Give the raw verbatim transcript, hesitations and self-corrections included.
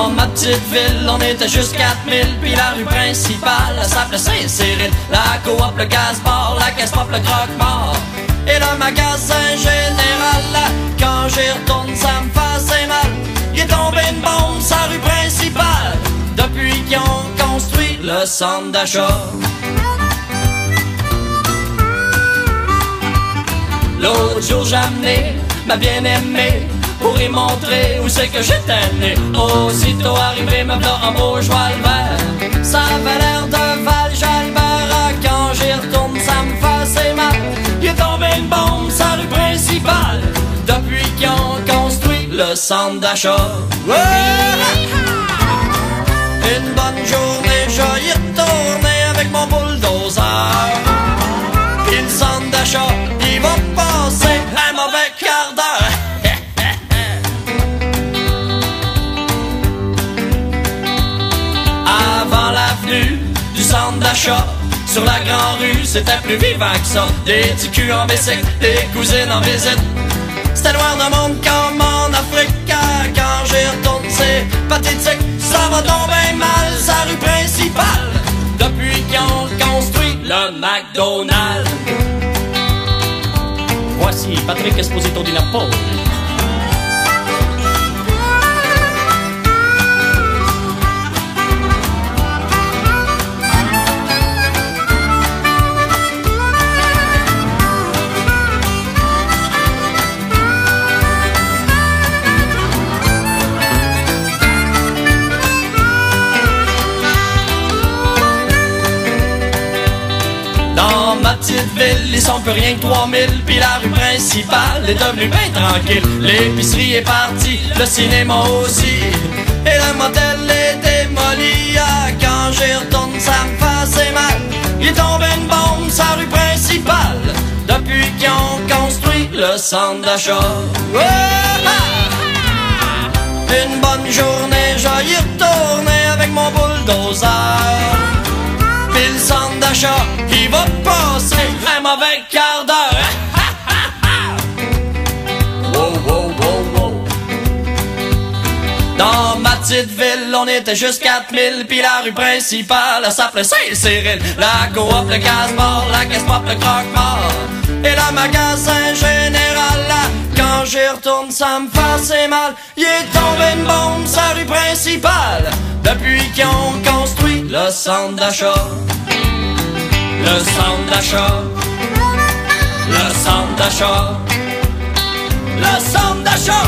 Dans ma petite ville, on était juste quatre mille, puis la rue principale, elle s'appelait Saint-Cyril. La coop, le casse-bar, la caisse-pop, le croque-mort, et le magasin général. Là, quand j'y retourne, ça me fait assez mal. Il est tombé une bombe sur la rue principale depuis qu'ils ont construit le centre d'achat. L'autre jour j'ai amené ma bien-aimée pour y montrer où c'est que j'étais né. Aussitôt arrivé, me v'là en beau cheval vert, ça avait l'air de Val-Jalbert. Quand j'y retourne, ça me fait assez mal. Il est tombé une bombe sur la rue principale depuis qu'ils ont construit le centre d'achat. Ouais! Une bonne journée, je y retourné avec mon bulldozer, puis le centre d'achat, il va passer un mauvais quart d'heure. Avant l'avenue du centre d'achat, sur la grande rue, c'était plus vivant que ça. Des petits culs en bicycle, des cousines en visite. C'était noir de monde comme en Afrique. Quand j'y retourne, c'est pathétique. Ça va tomber mal, sa rue principale depuis qu'ils ont construit le McDonald's. Voici Patrick Esposito di Napoli. Dans ma petite ville, ils sont plus rien que trois mille, puis la rue principale est devenue bien tranquille. L'épicerie est partie, le cinéma aussi, et le motel est démoli. Ah, quand j'y retourne, ça me fait assez mal. Il est tombé une bombe sur la rue principale depuis qu'ils ont construit le centre d'achat. Ouais! Une bonne journée, je y retourné avec mon bulldozer, puis le centre d'achat, il va passer un mauvais quart d'heure. Wow, wow, wow, wow. Dans ma petite ville, on était juste quatre mille, puis la rue principale, elle s'appelait Saint-Cyril. La coop, le casse-bar, la caisse-pop, le croque-mort, et le magasin général. Là, quand j'y retourne, ça me fait assez mal. Il est tombé une bombe sur la rue principale depuis qu'ils ont construit le centre d'achat. Le centre d'achat, le centre d'achat, le centre d'achat.